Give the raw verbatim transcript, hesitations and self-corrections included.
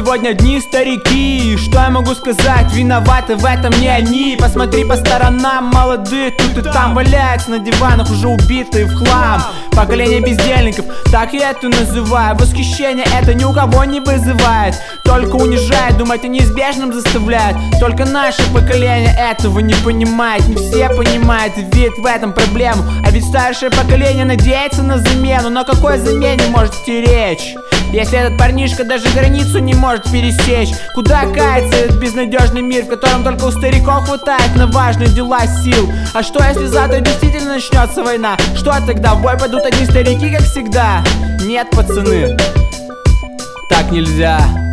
сегодня одни старики. Что я могу сказать? Виноваты в этом не они. Посмотри по сторонам, молодые тут и там валяются на диванах, уже убитые в хлам. Поколение бездельников, так я это называю. Восхищение это ни у кого не вызывает, только унижает, думать о неизбежном заставляет. Только наше поколение этого не понимает. Не все понимают и видят в этом проблему. А ведь старшее поколение надеется на замену. Но о какой замене может идти речь, если этот парнишка даже границу не может пересечь? Куда кается этот безнадежный мир, в котором только у стариков хватает на важные дела сил? А что если завтра действительно начнется война? Что тогда, в бой пойдут одни старики, как всегда? Нет, пацаны, так нельзя.